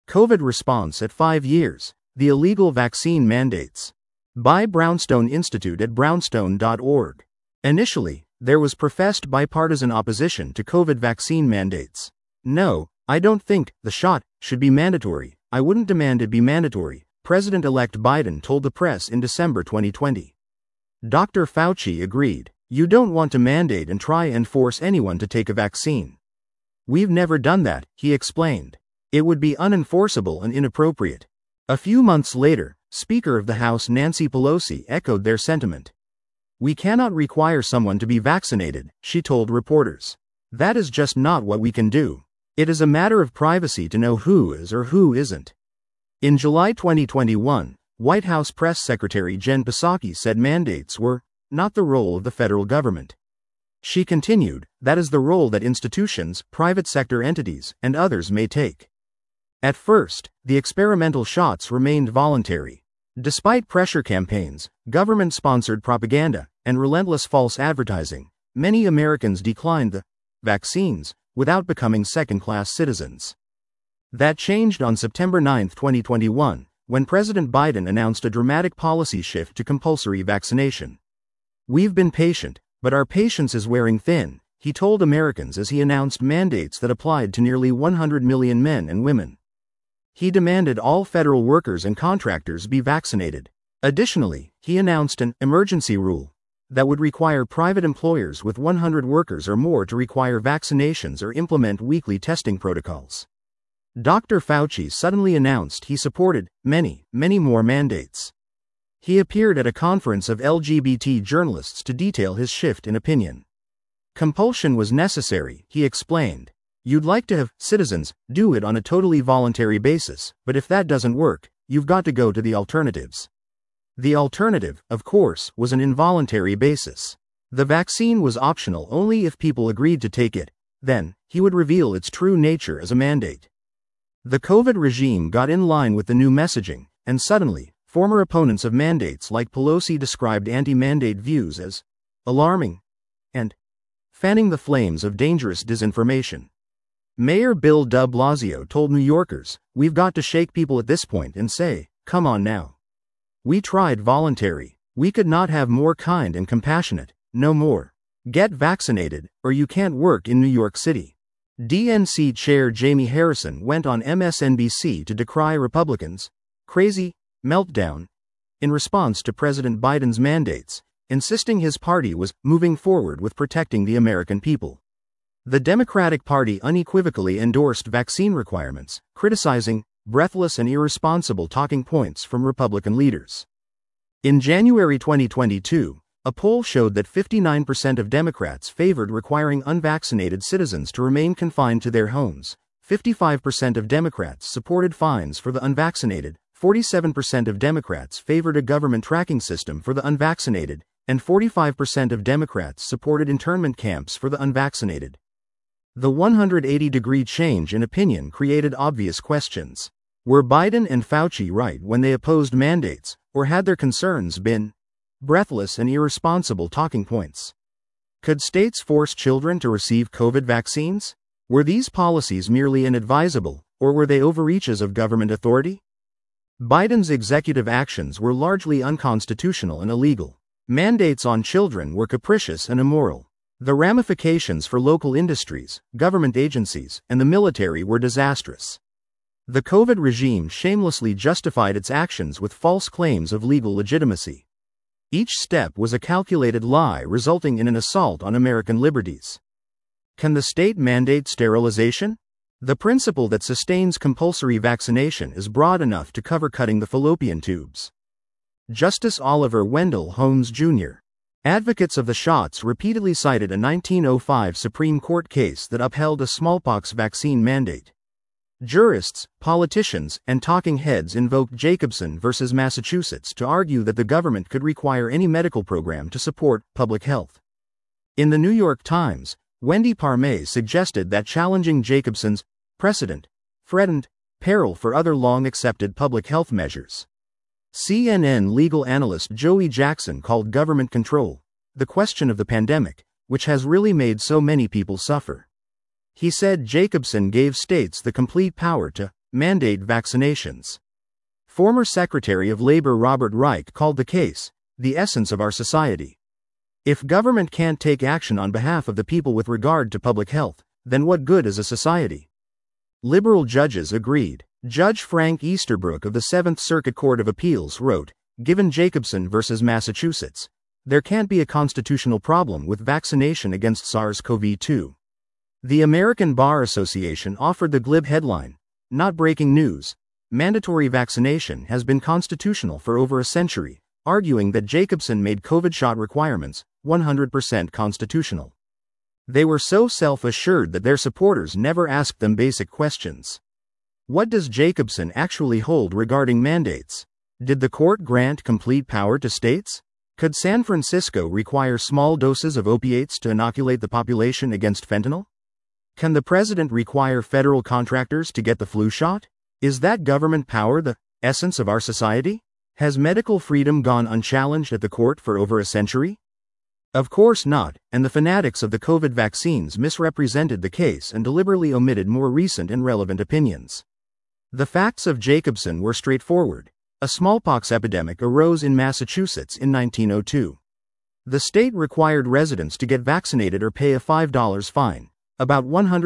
COVID response at 5 years, the illegal vaccine mandates. By Brownstone Institute at brownstone.org. Initially, there was professed bipartisan opposition to COVID vaccine mandates. No, I don't think the shot should be mandatory. I wouldn't demand it be mandatory, President-elect Biden told the press in December 2020. Dr. Fauci agreed. You don't want to mandate and try and force anyone to take a vaccine. We've never done that, he explained. It would be unenforceable and inappropriate. A few months later, Speaker of the House Nancy Pelosi echoed their sentiment. We cannot require someone to be vaccinated, she told reporters. That is just not what we can do. It is a matter of privacy to know who is or who isn't. In July 2021, White House Press Secretary Jen Psaki said mandates were not the role of the federal government. She continued, that is the role that institutions, private sector entities, and others may take. At first, the experimental shots remained voluntary. Despite pressure campaigns, government-sponsored propaganda, and relentless false advertising, many Americans declined the vaccines without becoming second-class citizens. That changed on September 9, 2021, when President Biden announced a dramatic policy shift to compulsory vaccination. We've been patient, but our patience is wearing thin, he told Americans as he announced mandates that applied to nearly 100 million men and women. He demanded all federal workers and contractors be vaccinated. Additionally, he announced an emergency rule that would require private employers with 100 workers or more to require vaccinations or implement weekly testing protocols. Dr. Fauci suddenly announced he supported many more mandates. He appeared at a conference of LGBT journalists to detail his shift in opinion. Compulsion was necessary, he explained. You'd like to have citizens do it on a totally voluntary basis, but if that doesn't work, you've got to go to the alternatives. The alternative, of course, was an involuntary basis. The vaccine was optional only if people agreed to take it. Then, he would reveal its true nature as a mandate. The COVID regime got in line with the new messaging, and suddenly, former opponents of mandates like Pelosi described anti-mandate views as alarming and fanning the flames of dangerous disinformation. Mayor Bill de Blasio told New Yorkers, we've got to shake people at this point and say, come on now. We tried voluntary. We could not have more kind and compassionate. No more. Get vaccinated, or you can't work in New York City. DNC Chair Jamie Harrison went on MSNBC to decry Republicans' crazy meltdown in response to President Biden's mandates, insisting his party was moving forward with protecting the American people. The Democratic Party unequivocally endorsed vaccine requirements, criticizing breathless and irresponsible talking points from Republican leaders. In January 2022, a poll showed that 59% of Democrats favored requiring unvaccinated citizens to remain confined to their homes, 55% of Democrats supported fines for the unvaccinated, 47% of Democrats favored a government tracking system for the unvaccinated, and 45% of Democrats supported internment camps for the unvaccinated. The 180-degree change in opinion created obvious questions. Were Biden and Fauci right when they opposed mandates, or had their concerns been breathless and irresponsible talking points? Could states force children to receive COVID vaccines? Were these policies merely inadvisable, or were they overreaches of government authority? Biden's executive actions were largely unconstitutional and illegal. Mandates on children were capricious and immoral. The ramifications for local industries, government agencies, and the military were disastrous. The COVID regime shamelessly justified its actions with false claims of legal legitimacy. Each step was a calculated lie resulting in an assault on American liberties. Can the state mandate sterilization? The principle that sustains compulsory vaccination is broad enough to cover cutting the fallopian tubes. Justice Oliver Wendell Holmes, Jr. Advocates of the shots repeatedly cited a 1905 Supreme Court case that upheld a smallpox vaccine mandate. Jurists, politicians, and talking heads invoked Jacobson v. Massachusetts to argue that the government could require any medical program to support public health. In the New York Times, Wendy Parme suggested that challenging Jacobson's precedent threatened peril for other long-accepted public health measures. CNN legal analyst Joey Jackson called government control the question of the pandemic, which has really made so many people suffer. He said Jacobson gave states the complete power to mandate vaccinations. Former Secretary of Labor Robert Reich called the case, the essence of our society. If government can't take action on behalf of the people with regard to public health, then what good is a society? Liberal judges agreed. Judge Frank Easterbrook of the Seventh Circuit Court of Appeals wrote, given Jacobson v. Massachusetts, there can't be a constitutional problem with vaccination against SARS-CoV-2. The American Bar Association offered the glib headline, not breaking news, mandatory vaccination has been constitutional for over a century, arguing that Jacobson made COVID shot requirements 100% constitutional. They were so self-assured that their supporters never asked them basic questions. What does Jacobson actually hold regarding mandates? Did the court grant complete power to states? Could San Francisco require small doses of opiates to inoculate the population against fentanyl? Can the president require federal contractors to get the flu shot? Is that government power the essence of our society? Has medical freedom gone unchallenged at the court for over a century? Of course not, and the fanatics of the COVID vaccines misrepresented the case and deliberately omitted more recent and relevant opinions. The facts of Jacobson were straightforward. A smallpox epidemic arose in Massachusetts in 1902. The state required residents to get vaccinated or pay a $5 fine, about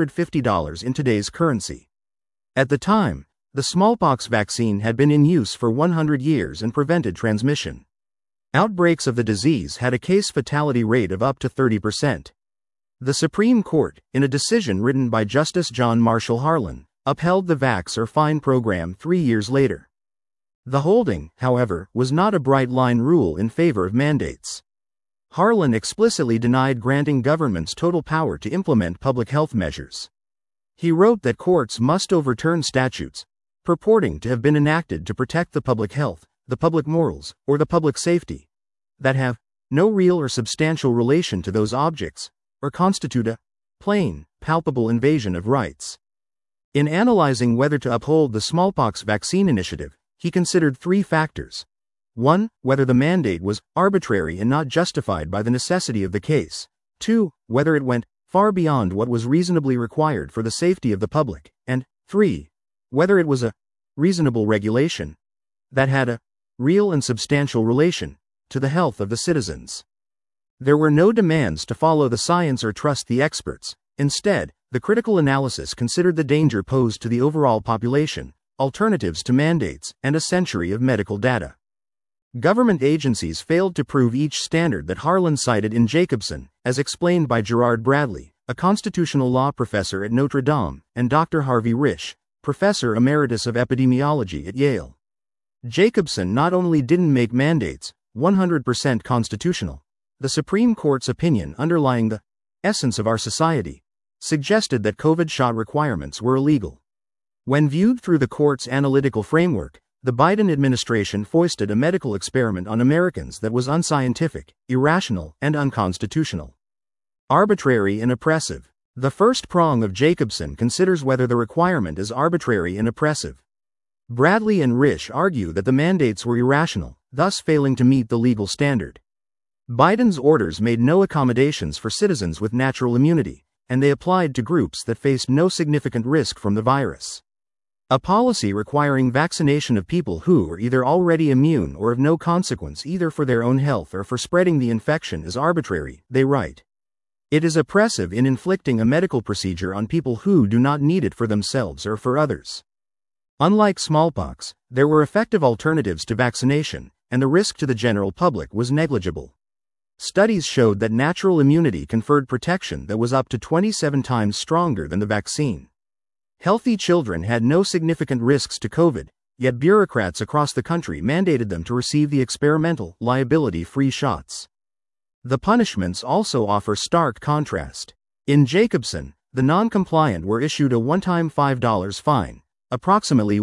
$150 in today's currency. At the time, the smallpox vaccine had been in use for 100 years and prevented transmission. Outbreaks of the disease had a case fatality rate of up to 30%. The Supreme Court, in a decision written by Justice John Marshall Harlan, upheld the Vax or Fine program 3 years later. The holding, however, was not a bright-line rule in favor of mandates. Harlan explicitly denied granting governments total power to implement public health measures. He wrote that courts must overturn statutes, purporting to have been enacted to protect the public health, the public morals, or the public safety, that have no real or substantial relation to those objects, or constitute a plain, palpable invasion of rights. In analyzing whether to uphold the smallpox vaccine initiative, he considered 3 factors. 1. Whether the mandate was arbitrary and not justified by the necessity of the case. 2. Whether it went far beyond what was reasonably required for the safety of the public. And 3. Whether it was a reasonable regulation that had a real and substantial relation to the health of the citizens. There were no demands to follow the science or trust the experts. Instead, the critical analysis considered the danger posed to the overall population, alternatives to mandates, and a century of medical data. Government agencies failed to prove each standard that Harlan cited in Jacobson, as explained by Gerard Bradley, a constitutional law professor at Notre Dame, and Dr. Harvey Risch, professor emeritus of epidemiology at Yale. Jacobson not only didn't make mandates 100% constitutional, the Supreme Court's opinion underlying the essence of our society suggested that COVID shot requirements were illegal. When viewed through the court's analytical framework, the Biden administration foisted a medical experiment on Americans that was unscientific, irrational, and unconstitutional. Arbitrary and oppressive. The first prong of Jacobson considers whether the requirement is arbitrary and oppressive. Bradley and Risch argue that the mandates were irrational, thus failing to meet the legal standard. Biden's orders made no accommodations for citizens with natural immunity, and they applied to groups that faced no significant risk from the virus. A policy requiring vaccination of people who are either already immune or of no consequence either for their own health or for spreading the infection is arbitrary, they write. It is oppressive in inflicting a medical procedure on people who do not need it for themselves or for others. Unlike smallpox, there were effective alternatives to vaccination, and the risk to the general public was negligible. Studies showed that natural immunity conferred protection that was up to 27 times stronger than the vaccine. Healthy children had no significant risks to COVID, yet bureaucrats across the country mandated them to receive the experimental, liability-free shots. The punishments also offer stark contrast. In Jacobson, the non-compliant were issued a one-time $5 fine, approximately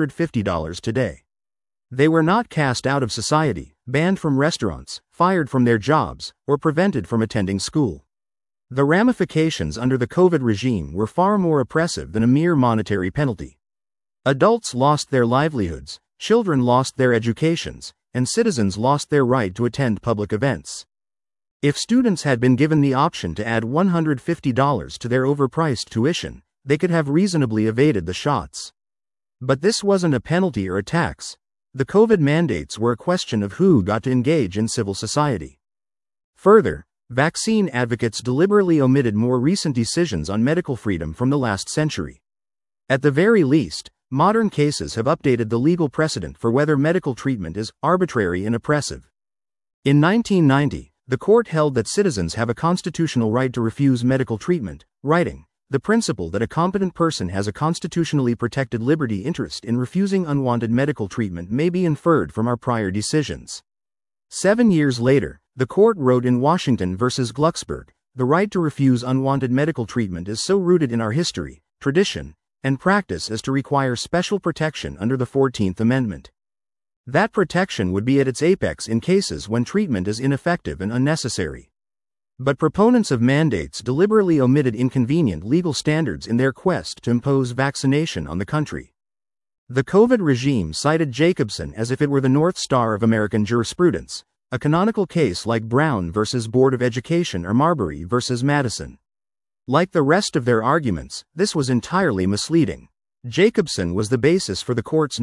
$150 today. They were not cast out of society, banned from restaurants, fired from their jobs, or prevented from attending school. The ramifications under the COVID regime were far more oppressive than a mere monetary penalty. Adults lost their livelihoods, children lost their educations, and citizens lost their right to attend public events. If students had been given the option to add $150 to their overpriced tuition, they could have reasonably evaded the shots. But this wasn't a penalty or a tax. The COVID mandates were a question of who got to engage in civil society. Further, vaccine advocates deliberately omitted more recent decisions on medical freedom from the last century. At the very least, modern cases have updated the legal precedent for whether medical treatment is arbitrary and oppressive. In 1990, the court held that citizens have a constitutional right to refuse medical treatment, writing, "The principle that a competent person has a constitutionally protected liberty interest in refusing unwanted medical treatment may be inferred from our prior decisions." 7 years later, the court wrote in Washington v. Glucksberg, "The right to refuse unwanted medical treatment is so rooted in our history, tradition, and practice as to require special protection under the 14th Amendment. That protection would be at its apex in cases when treatment is ineffective and unnecessary." But proponents of mandates deliberately omitted inconvenient legal standards in their quest to impose vaccination on the country. The COVID regime cited Jacobson as if it were the North Star of American jurisprudence, a canonical case like Brown v. Board of Education or Marbury v. Madison. Like the rest of their arguments, this was entirely misleading. Jacobson was the basis for the court's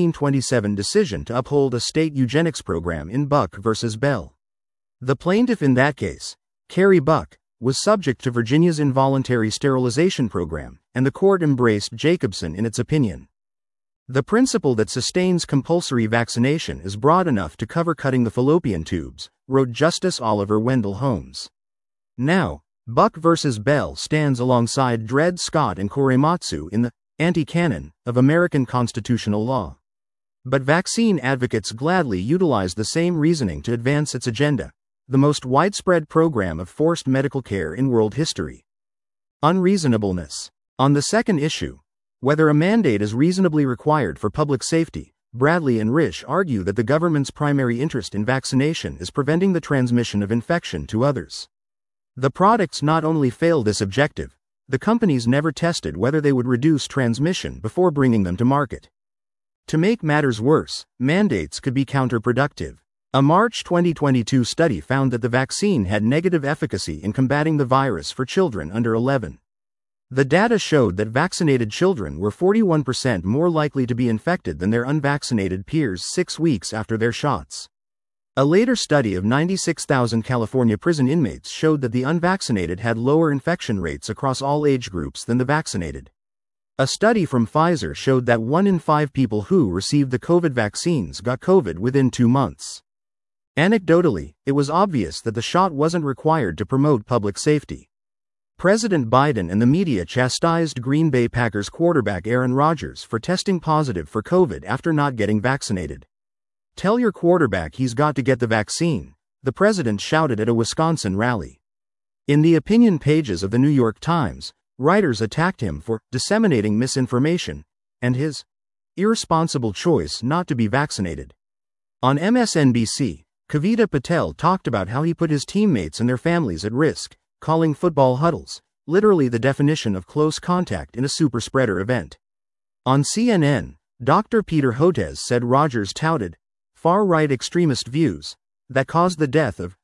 1927 decision to uphold a state eugenics program in Buck v. Bell. The plaintiff in that case, Carrie Buck, was subject to Virginia's involuntary sterilization program, and the court embraced Jacobson in its opinion. "The principle that sustains compulsory vaccination is broad enough to cover cutting the fallopian tubes," wrote Justice Oliver Wendell Holmes. Now, Buck v. Bell stands alongside Dred Scott and Korematsu in the anti-canon of American constitutional law. But vaccine advocates gladly utilize the same reasoning to advance its agenda, the most widespread program of forced medical care in world history. Unreasonableness. On the second issue, whether a mandate is reasonably required for public safety, Bradley and Risch argue that the government's primary interest in vaccination is preventing the transmission of infection to others. The products not only fail this objective, the companies never tested whether they would reduce transmission before bringing them to market. To make matters worse, mandates could be counterproductive. A March 2022 study found that the vaccine had negative efficacy in combating the virus for children under 11. The data showed that vaccinated children were 41% more likely to be infected than their unvaccinated peers 6 weeks after their shots. A later study of 96,000 California prison inmates showed that the unvaccinated had lower infection rates across all age groups than the vaccinated. A study from Pfizer showed that 1 in 5 people who received the COVID vaccines got COVID within 2 months. Anecdotally, it was obvious that the shot wasn't required to promote public safety. President Biden and the media chastised Green Bay Packers quarterback Aaron Rodgers for testing positive for COVID after not getting vaccinated. "Tell your quarterback he's got to get the vaccine," the president shouted at a Wisconsin rally. In the opinion pages of the New York Times, writers attacked him for disseminating misinformation and his irresponsible choice not to be vaccinated. On MSNBC, Kavita Patel talked about how he put his teammates and their families at risk, calling football huddles literally the definition of close contact in a super-spreader event. On CNN, Dr. Peter Hotez said Rodgers touted far-right extremist views that caused the death of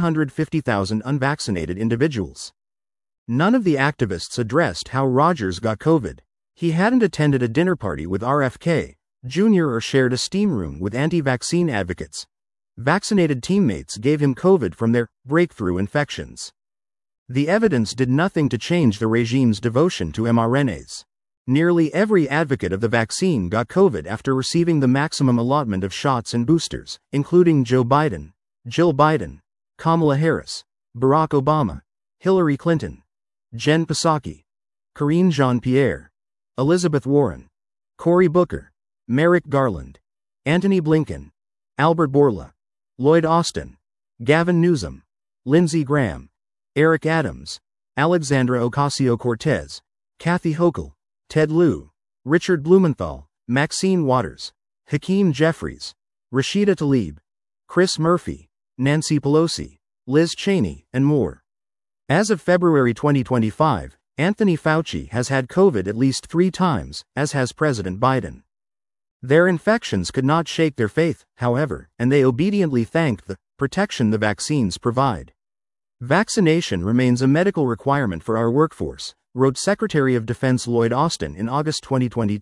150,000 unvaccinated individuals. None of the activists addressed how Rodgers got COVID. He hadn't attended a dinner party with RFK Jr. or shared a steam room with anti-vaccine advocates. Vaccinated teammates gave him COVID from their breakthrough infections. The evidence did nothing to change the regime's devotion to mRNAs. Nearly every advocate of the vaccine got COVID after receiving the maximum allotment of shots and boosters, including Joe Biden, Jill Biden, Kamala Harris, Barack Obama, Hillary Clinton, Jen Psaki, Karine Jean-Pierre, Elizabeth Warren, Cory Booker, Merrick Garland, Antony Blinken, Albert Bourla, Lloyd Austin, Gavin Newsom, Lindsey Graham, Eric Adams, Alexandra Ocasio-Cortez, Kathy Hochul, Ted Lieu, Richard Blumenthal, Maxine Waters, Hakeem Jeffries, Rashida Tlaib, Chris Murphy, Nancy Pelosi, Liz Cheney, and more. As of February 2025, Anthony Fauci has had COVID at least 3 times, as has President Biden. Their infections could not shake their faith, however, and they obediently thanked the protection the vaccines provide. "Vaccination remains a medical requirement for our workforce," wrote Secretary of Defense Lloyd Austin in August 2022,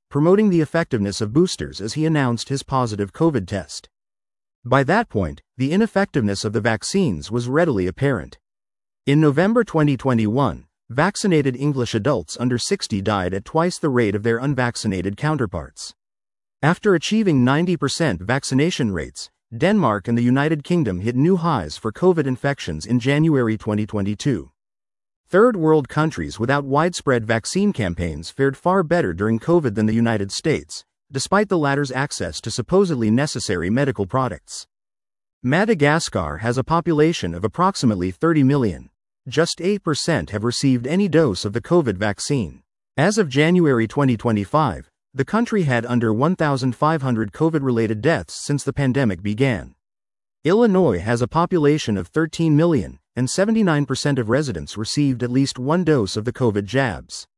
promoting the effectiveness of boosters as he announced his positive COVID test. By that point, the ineffectiveness of the vaccines was readily apparent. In November 2021, vaccinated English adults under 60 died at twice the rate of their unvaccinated counterparts. After achieving 90% vaccination rates, Denmark and the United Kingdom hit new highs for COVID infections in January 2022. Third world countries without widespread vaccine campaigns fared far better during COVID than the United States, despite the latter's access to supposedly necessary medical products. Madagascar has a population of approximately 30 million. Just 8% have received any dose of the COVID vaccine. As of January 2025, the country had under 1,500 COVID-related deaths since the pandemic began. Illinois has a population of 13 million, and 79% of residents received at least one dose of the COVID jabs.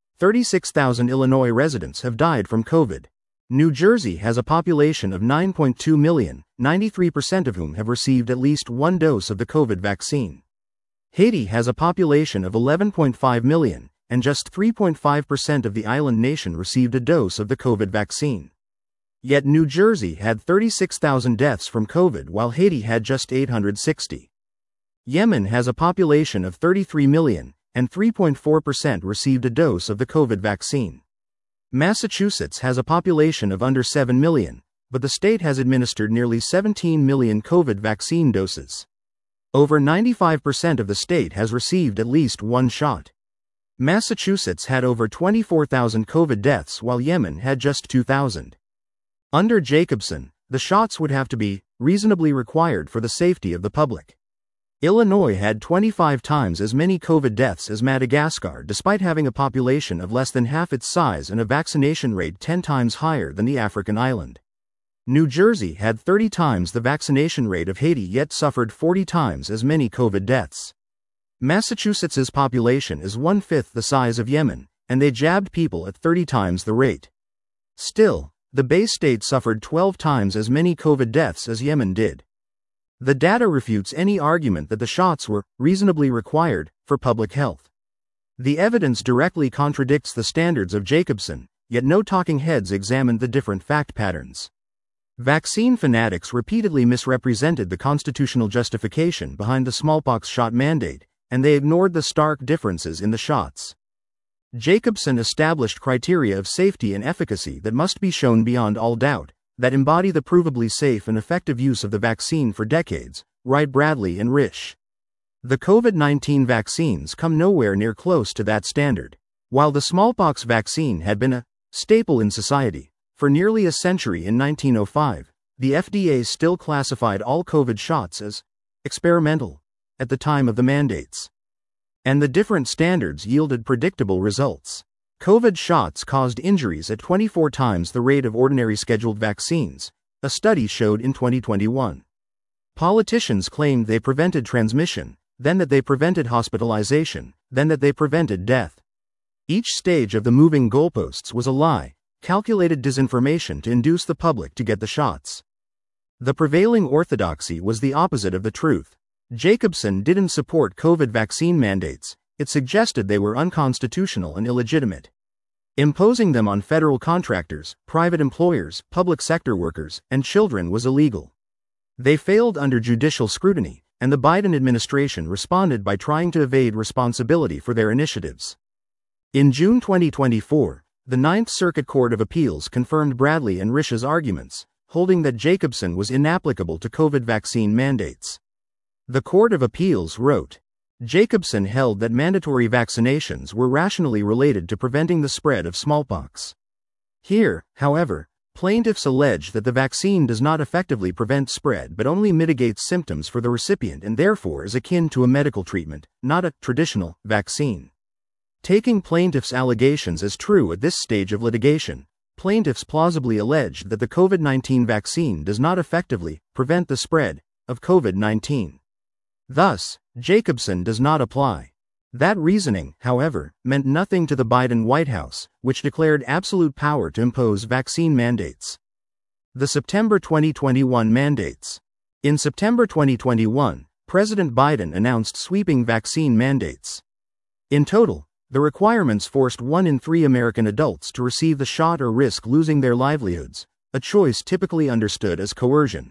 36,000 Illinois residents have died from COVID. New Jersey has a population of 9.2 million, 93% of whom have received at least one dose of the COVID vaccine. Haiti has a population of 11.5 million, and just 3.5% of the island nation received a dose of the COVID vaccine. Yet New Jersey had 36,000 deaths from COVID while Haiti had just 860. Yemen has a population of 33 million, and 3.4% received a dose of the COVID vaccine. Massachusetts has a population of under 7 million, but the state has administered nearly 17 million COVID vaccine doses. Over 95% of the state has received at least one shot. Massachusetts had over 24,000 COVID deaths while Yemen had just 2,000. Under Jacobson, the shots would have to be reasonably required for the safety of the public. Illinois had 25 times as many COVID deaths as Madagascar despite having a population of less than half its size and a vaccination rate 10 times higher than the African island. New Jersey had 30 times the vaccination rate of Haiti yet suffered 40 times as many COVID deaths. Massachusetts's population is 1/5 the size of Yemen, and they jabbed people at 30 times the rate. Still, the Bay State suffered 12 times as many COVID deaths as Yemen did. The data refutes any argument that the shots were reasonably required for public health. The evidence directly contradicts the standards of Jacobson, yet no talking heads examined the different fact patterns. Vaccine fanatics repeatedly misrepresented the constitutional justification behind the smallpox shot mandate, and they ignored the stark differences in the shots. Jacobson established criteria of safety and efficacy that must be shown beyond all doubt, that embody the provably safe and effective use of the vaccine for decades, Wright Bradley and Risch. The COVID-19 vaccines come nowhere near close to that standard. While the smallpox vaccine had been a staple in society for nearly a century in 1905, the FDA still classified all COVID shots as experimental at the time of the mandates. And the different standards yielded predictable results. COVID shots caused injuries at 24 times the rate of ordinary scheduled vaccines, a study showed in 2021. Politicians claimed they prevented transmission, then that they prevented hospitalization, then that they prevented death. Each stage of the moving goalposts was a lie, calculated disinformation to induce the public to get the shots. The prevailing orthodoxy was the opposite of the truth. Jacobson didn't support COVID vaccine mandates, it suggested they were unconstitutional and illegitimate. Imposing them on federal contractors, private employers, public sector workers, and children was illegal. They failed under judicial scrutiny, and the Biden administration responded by trying to evade responsibility for their initiatives. In June 2024, the Ninth Circuit Court of Appeals confirmed Bradley and Risch's arguments, holding that Jacobson was inapplicable to COVID vaccine mandates. The Court of Appeals wrote, Jacobson held that mandatory vaccinations were rationally related to preventing the spread of smallpox. Here, however, plaintiffs allege that the vaccine does not effectively prevent spread but only mitigates symptoms for the recipient and therefore is akin to a medical treatment, not a traditional vaccine. Taking plaintiffs' allegations as true at this stage of litigation, plaintiffs plausibly alleged that the COVID-19 vaccine does not effectively prevent the spread of COVID-19. Thus, Jacobson does not apply. That reasoning, however, meant nothing to the Biden White House, which declared absolute power to impose vaccine mandates. The September 2021 mandates. In September 2021, President Biden announced sweeping vaccine mandates. In total, the requirements forced 1 in 3 American adults to receive the shot or risk losing their livelihoods, a choice typically understood as coercion.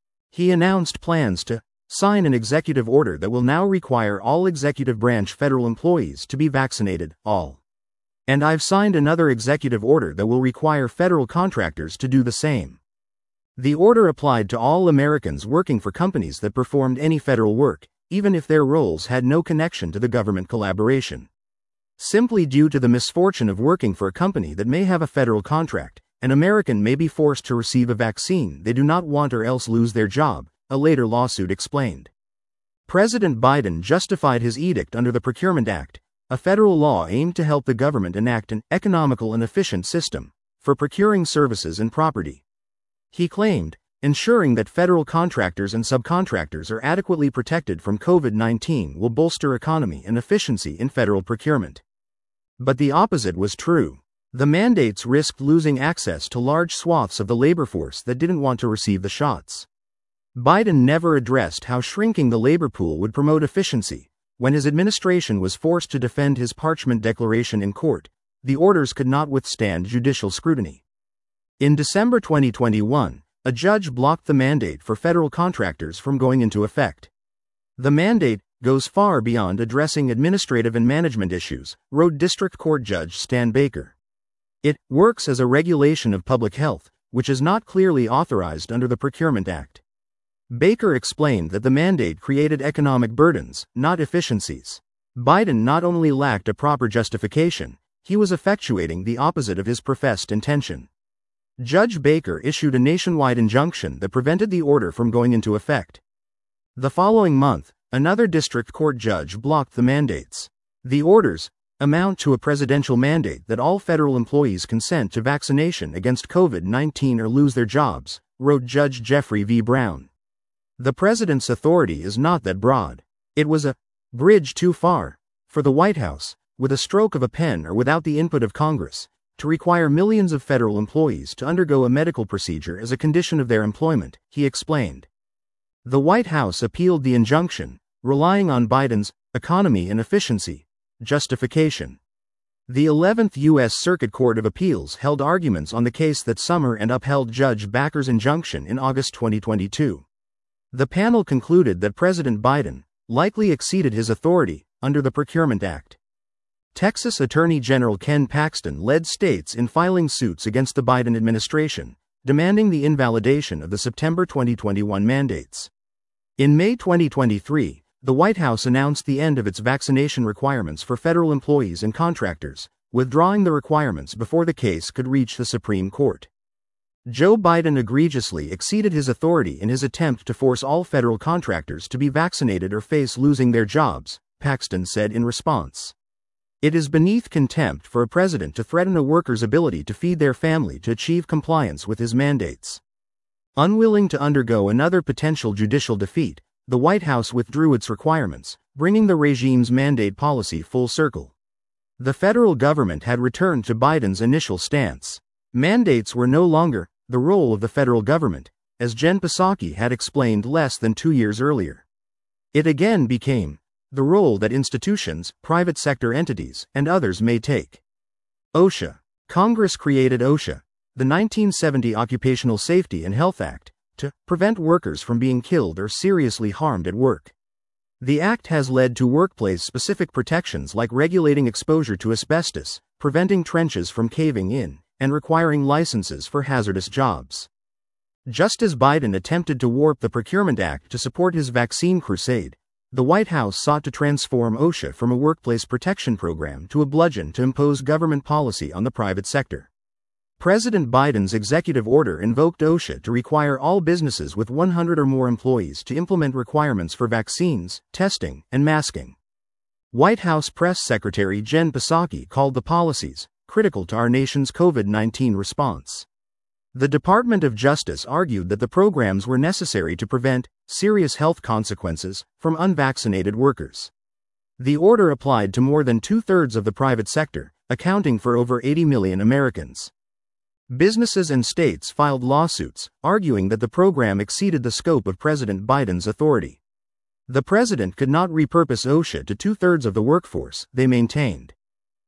He announced plans to sign an executive order that will now require all executive branch federal employees to be vaccinated, all. And I've signed another executive order that will require federal contractors to do the same. The order applied to all Americans working for companies that performed any federal work, even if their roles had no connection to the government collaboration. Simply due to the misfortune of working for a company that may have a federal contract, an American may be forced to receive a vaccine they do not want or else lose their job, a later lawsuit explained. President Biden justified his edict under the Procurement Act, a federal law aimed to help the government enact an economical and efficient system for procuring services and property. He claimed, ensuring that federal contractors and subcontractors are adequately protected from COVID-19 will bolster economy and efficiency in federal procurement. But the opposite was true. The mandates risked losing access to large swaths of the labor force that didn't want to receive the shots. Biden never addressed how shrinking the labor pool would promote efficiency. When his administration was forced to defend his parchment declaration in court, the orders could not withstand judicial scrutiny. In December 2021, a judge blocked the mandate for federal contractors from going into effect. The mandate goes far beyond addressing administrative and management issues, wrote District Court Judge Stan Baker. It works as a regulation of public health, which is not clearly authorized under the Procurement Act. Baker explained that the mandate created economic burdens, not efficiencies. Biden not only lacked a proper justification, he was effectuating the opposite of his professed intention. Judge Baker issued a nationwide injunction that prevented the order from going into effect. The following month, another district court judge blocked the mandates. The orders amount to a presidential mandate that all federal employees consent to vaccination against COVID-19 or lose their jobs, wrote Judge Jeffrey V. Brown. The president's authority is not that broad. It was a bridge too far for the White House, with a stroke of a pen or without the input of Congress, to require millions of federal employees to undergo a medical procedure as a condition of their employment, he explained. The White House appealed the injunction, relying on Biden's economy and efficiency justification. The 11th U.S. Circuit Court of Appeals held arguments on the case that summer and upheld Judge Baker's injunction in August 2022. The panel concluded that President Biden likely exceeded his authority under the Procurement Act. Texas Attorney General Ken Paxton led states in filing suits against the Biden administration, demanding the invalidation of the September 2021 mandates. In May 2023, the White House announced the end of its vaccination requirements for federal employees and contractors, withdrawing the requirements before the case could reach the Supreme Court. Joe Biden egregiously exceeded his authority in his attempt to force all federal contractors to be vaccinated or face losing their jobs, Paxton said in response. It is beneath contempt for a president to threaten a worker's ability to feed their family to achieve compliance with his mandates. Unwilling to undergo another potential judicial defeat, the White House withdrew its requirements, bringing the regime's mandate policy full circle. The federal government had returned to Biden's initial stance. Mandates were no longer the role of the federal government, as Jen Psaki had explained less than 2 years earlier. It again became the role that institutions, private sector entities, and others may take. OSHA. Congress created OSHA, the 1970 Occupational Safety and Health Act, to prevent workers from being killed or seriously harmed at work. The act has led to workplace-specific protections like regulating exposure to asbestos, preventing trenches from caving in, and requiring licenses for hazardous jobs. Just as Biden attempted to warp the Procurement Act to support his vaccine crusade, the White House sought to transform OSHA from a workplace protection program to a bludgeon to impose government policy on the private sector. President Biden's executive order invoked OSHA to require all businesses with 100 or more employees to implement requirements for vaccines, testing, and masking. White House Press Secretary Jen Psaki called the policies critical to our nation's COVID-19 response. The Department of Justice argued that the programs were necessary to prevent serious health consequences from unvaccinated workers. The order applied to more than 2/3 of the private sector, accounting for over 80 million Americans. Businesses and states filed lawsuits, arguing that the program exceeded the scope of President Biden's authority. The president could not repurpose OSHA to 2/3 of the workforce, they maintained.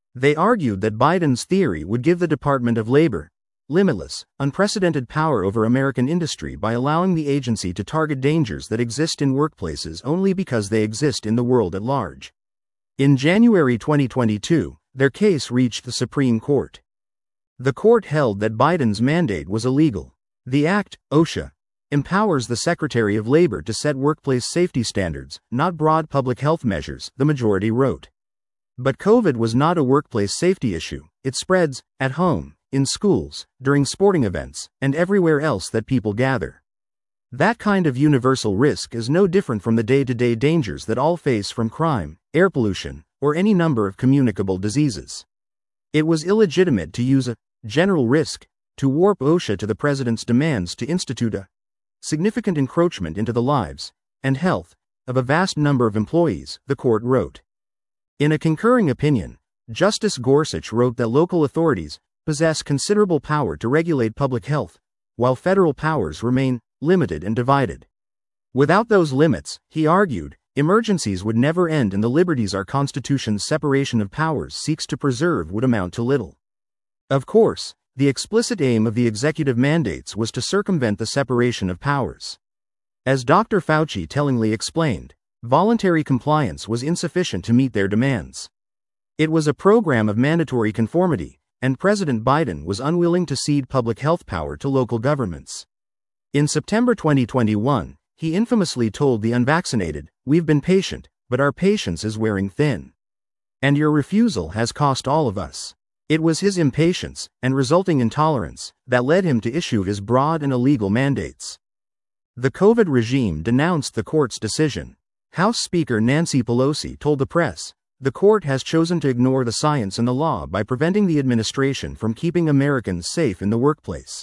They argued that Biden's theory would give the Department of Labor limitless, unprecedented power over American industry by allowing the agency to target dangers that exist in workplaces only because they exist in the world at large. In January 2022, their case reached the Supreme Court. The court held that Biden's mandate was illegal. The act, OSHA, empowers the Secretary of Labor to set workplace safety standards, not broad public health measures, the majority wrote. But COVID was not a workplace safety issue. It spreads at home, in schools, during sporting events, and everywhere else that people gather. That kind of universal risk is no different from the day-to-day dangers that all face from crime, air pollution, or any number of communicable diseases. It was illegitimate to use a general risk to warp OSHA to the president's demands to institute a significant encroachment into the lives and health of a vast number of employees, the court wrote. In a concurring opinion, Justice Gorsuch wrote that local authorities possess considerable power to regulate public health, while federal powers remain limited and divided. Without those limits, he argued, emergencies would never end and the liberties our Constitution's separation of powers seeks to preserve would amount to little. Of course, the explicit aim of the executive mandates was to circumvent the separation of powers. As Dr. Fauci tellingly explained, voluntary compliance was insufficient to meet their demands. It was a program of mandatory conformity, and President Biden was unwilling to cede public health power to local governments. In September 2021, he infamously told the unvaccinated, "We've been patient, but our patience is wearing thin. And your refusal has cost all of us." It was his impatience, and resulting intolerance, that led him to issue his broad and illegal mandates. The COVID regime denounced the court's decision. House Speaker Nancy Pelosi told the press, "The court has chosen to ignore the science and the law by preventing the administration from keeping Americans safe in the workplace."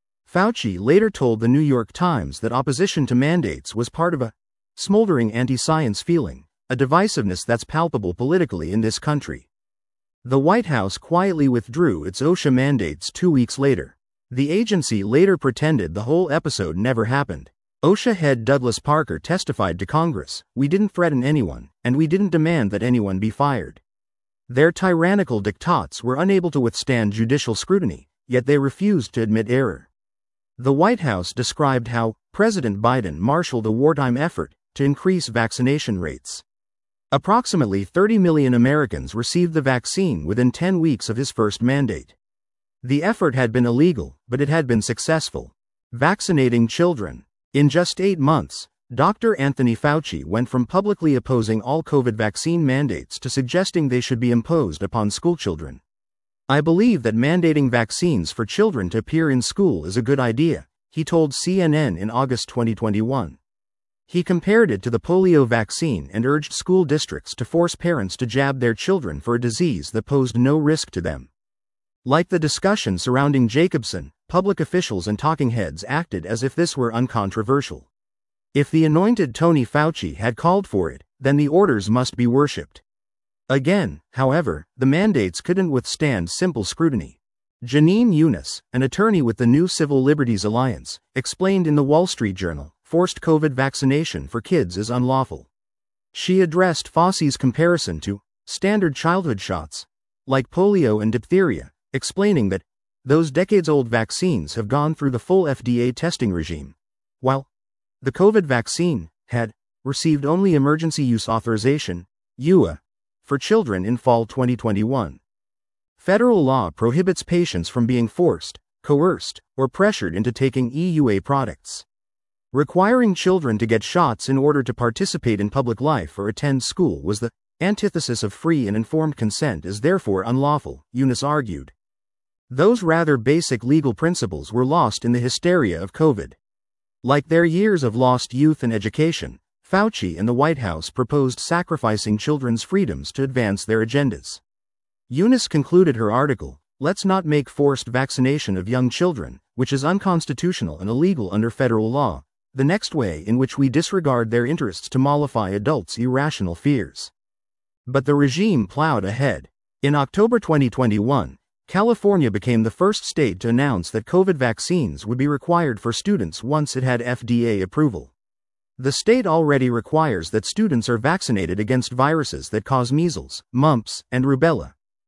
Fauci later told the New York Times that opposition to mandates was part of a smoldering anti-science feeling, a divisiveness that's palpable politically in this country. The White House quietly withdrew its OSHA mandates 2 weeks later. The agency later pretended the whole episode never happened. OSHA head Douglas Parker testified to Congress, "We didn't threaten anyone, and we didn't demand that anyone be fired." Their tyrannical diktats were unable to withstand judicial scrutiny, yet they refused to admit error. The White House described how President Biden marshaled a wartime effort to increase vaccination rates. Approximately 30 million Americans received the vaccine within 10 weeks of his first mandate. The effort had been illegal, but it had been successful. Vaccinating children. In just 8 months, Dr. Anthony Fauci went from publicly opposing all COVID vaccine mandates to suggesting they should be imposed upon schoolchildren. "I believe that mandating vaccines for children to appear in school is a good idea," he told CNN in August 2021. He compared it to the polio vaccine and urged school districts to force parents to jab their children for a disease that posed no risk to them. Like the discussion surrounding Jacobson, public officials and talking heads acted as if this were uncontroversial. If the anointed Tony Fauci had called for it, then the orders must be worshipped. Again, however, the mandates couldn't withstand simple scrutiny. Janine Eunice, an attorney with the New Civil Liberties Alliance, explained in the Wall Street Journal, forced COVID vaccination for kids is unlawful. She addressed Fauci's comparison to standard childhood shots, like polio and diphtheria, explaining that those decades-old vaccines have gone through the full FDA testing regime, while the COVID vaccine had received only emergency use authorization, EUA, for children in fall 2021. Federal law prohibits patients from being forced, coerced, or pressured into taking EUA products. Requiring children to get shots in order to participate in public life or attend school was the antithesis of free and informed consent, is therefore unlawful, Eunice argued. Those rather basic legal principles were lost in the hysteria of COVID. Like their years of lost youth and education, Fauci and the White House proposed sacrificing children's freedoms to advance their agendas. Eunice concluded her article, "Let's not make forced vaccination of young children, which is unconstitutional and illegal under federal law, the next way in which we disregard their interests to mollify adults' irrational fears." But the regime plowed ahead. In October 2021, California became the first state to announce that COVID vaccines would be required for students once it had FDA approval. The state already requires that students are vaccinated against viruses that cause measles, mumps, and rubella,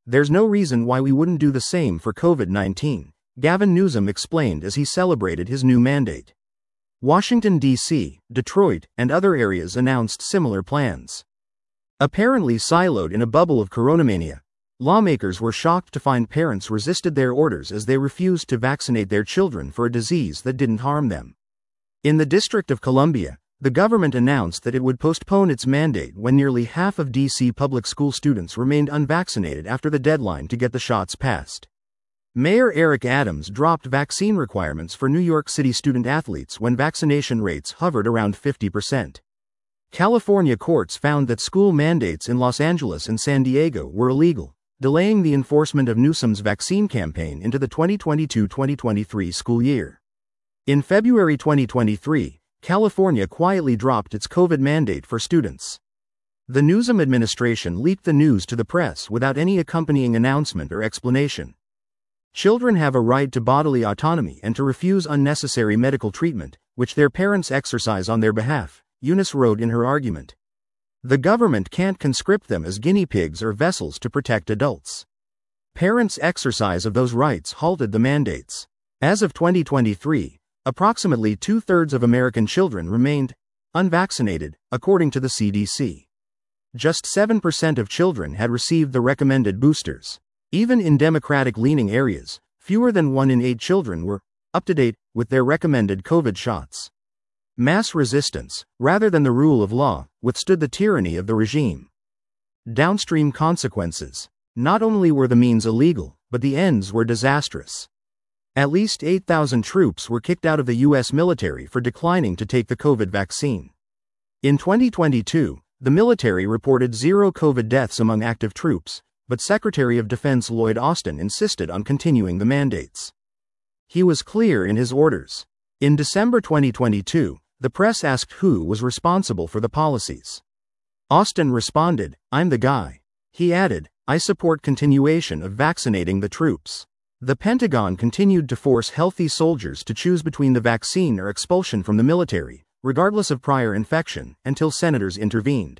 There's no reason why we wouldn't do the same for COVID-19, Gavin Newsom explained as he celebrated his new mandate. Washington, D.C., Detroit, and other areas announced similar plans. Apparently siloed in a bubble of coronamania, lawmakers were shocked to find parents resisted their orders as they refused to vaccinate their children for a disease that didn't harm them. In the District of Columbia, the government announced that it would postpone its mandate when nearly half of D.C. public school students remained unvaccinated after the deadline to get the shots passed. Mayor Eric Adams dropped vaccine requirements for New York City student athletes when vaccination rates hovered around 50%. California courts found that school mandates in Los Angeles and San Diego were illegal, delaying the enforcement of Newsom's vaccine campaign into the 2022-2023 school year. In February 2023, California quietly dropped its COVID mandate for students. The Newsom administration leaked the news to the press without any accompanying announcement or explanation. Children have a right to bodily autonomy and to refuse unnecessary medical treatment, which their parents exercise on their behalf, Eunice wrote in her argument. The government can't conscript them as guinea pigs or vessels to protect adults. Parents' exercise of those rights halted the mandates. As of 2023, approximately 2/3 of American children remained unvaccinated, according to the CDC. Just 7% of children had received the recommended boosters. Even in Democratic-leaning areas, fewer than 1 in 8 children were up to date with their recommended COVID shots. Mass resistance, rather than the rule of law, withstood the tyranny of the regime. Downstream consequences. Not only were the means illegal, but the ends were disastrous. At least 8,000 troops were kicked out of the U.S. military for declining to take the COVID vaccine. In 2022, the military reported 0 COVID deaths among active troops, but Secretary of Defense Lloyd Austin insisted on continuing the mandates. He was clear in his orders. In December 2022, the press asked who was responsible for the policies. Austin responded, "I'm the guy." He added, "I support continuation of vaccinating the troops." The Pentagon continued to force healthy soldiers to choose between the vaccine or expulsion from the military, regardless of prior infection, until senators intervened.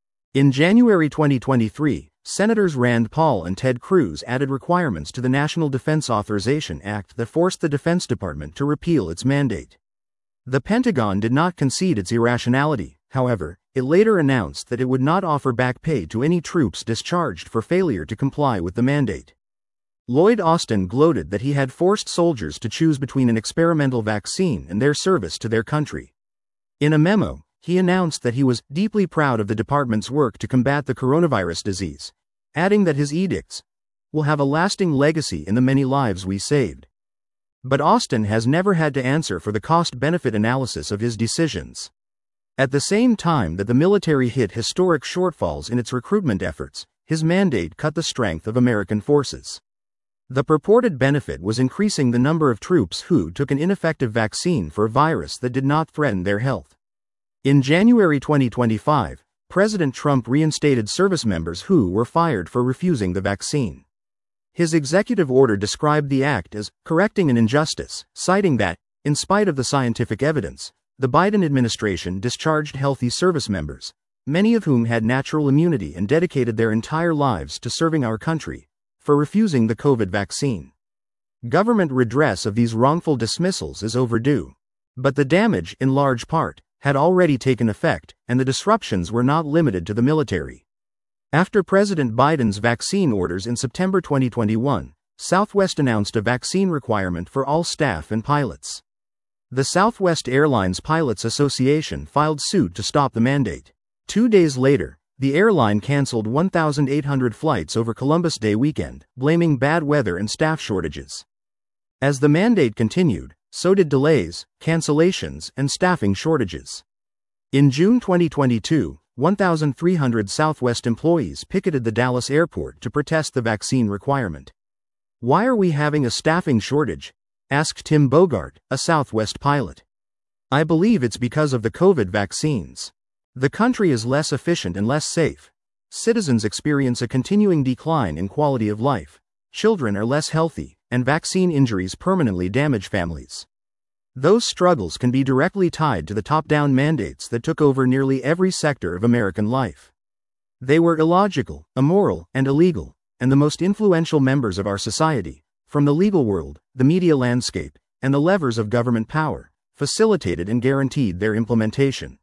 In January 2023, Senators Rand Paul and Ted Cruz added requirements to the National Defense Authorization Act that forced the Defense Department to repeal its mandate. The Pentagon did not concede its irrationality, however. It later announced that it would not offer back pay to any troops discharged for failure to comply with the mandate. Lloyd Austin gloated that he had forced soldiers to choose between an experimental vaccine and their service to their country. In a memo, he announced that he was deeply proud of the department's work to combat the coronavirus disease, adding that his edicts will have a lasting legacy in the many lives we saved. But Austin has never had to answer for the cost-benefit analysis of his decisions. At the same time that the military hit historic shortfalls in its recruitment efforts, his mandate cut the strength of American forces. The purported benefit was increasing the number of troops who took an ineffective vaccine for a virus that did not threaten their health. In January 2025, President Trump reinstated service members who were fired for refusing the vaccine. His executive order described the act as correcting an injustice, citing that, in spite of the scientific evidence, the Biden administration discharged healthy service members, many of whom had natural immunity and dedicated their entire lives to serving our country, for refusing the COVID vaccine. Government redress of these wrongful dismissals is overdue. But the damage, in large part, had already taken effect, and the disruptions were not limited to the military. After President Biden's vaccine orders in September 2021, Southwest announced a vaccine requirement for all staff and pilots. The Southwest Airlines Pilots Association filed suit to stop the mandate. 2 days later, the airline canceled 1,800 flights over Columbus Day weekend, blaming bad weather and staff shortages. As the mandate continued, so did delays, cancellations, and staffing shortages. In June 2022, 1,300 Southwest employees picketed the Dallas airport to protest the vaccine requirement. "Why are we having a staffing shortage?" asked Tim Bogart, a Southwest pilot. "I believe it's because of the COVID vaccines. The country is less efficient and less safe. Citizens experience a continuing decline in quality of life. Children are less healthy, and vaccine injuries permanently damage families. Those struggles can be directly tied to the top-down mandates that took over nearly every sector of American life. They were illogical, immoral, and illegal, and the most influential members of our society, from the legal world, the media landscape, and the levers of government power, facilitated and guaranteed their implementation.